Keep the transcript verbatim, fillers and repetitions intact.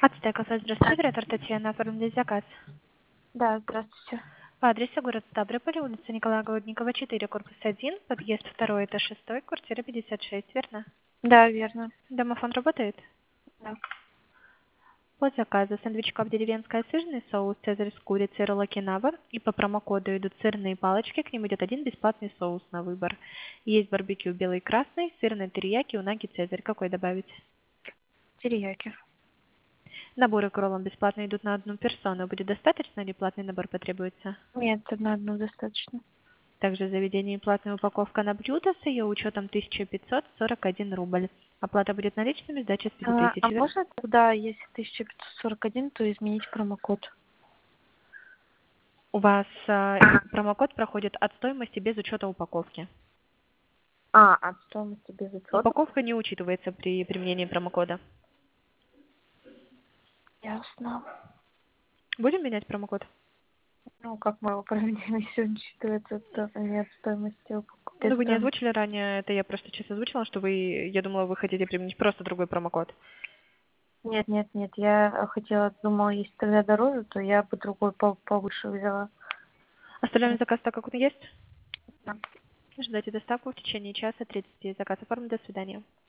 Ацтека, здравствуйте, оператор Татьяна, оформить заказ. Да, здравствуйте. По адресу город Ставрополь, улица Николая Голодникова, четыре, корпус один, подъезд два, этаж шесть, квартира пятьдесят шесть, верно? Да, верно. Домофон работает? Да. По заказу сэндвичков деревенская сырный соус, цезарь с курицей, роллаки набор. И по промокоду идут сырные палочки, к ним идет один бесплатный соус на выбор. Есть барбекю белый и красный, сырный терияки, унаги, цезарь. Какой добавить? Терияки. Наборы к роллам бесплатно идут на одну персону. Будет достаточно или платный набор потребуется? Нет, на одну достаточно. Также в заведении платная упаковка на блюдо с ее учетом тысяча пятьсот сорок один рубль. Оплата будет наличными, сдача с пяти А, тысяч. а можно тогда, если тысяча пятьсот сорок один, то изменить промокод? У вас э, промокод проходит от стоимости без учета упаковки. А, от стоимости без учета? Упаковка не учитывается при применении промокода. Ясно. Будем менять промокод? Ну, как мы его проведем, если он считывается, то нет стоимости упаковки. Ну, Без вы не стоимости. озвучили ранее, это я просто сейчас озвучила, что вы, я думала, вы хотите применить просто другой промокод. Нет, нет, нет, я хотела, думала, если тогда дороже, то я бы другой по- повыше взяла. Оставляем заказ так, как он есть. Да. Ждайте доставку в течение часа тридцати. Заказ оформлен. До свидания.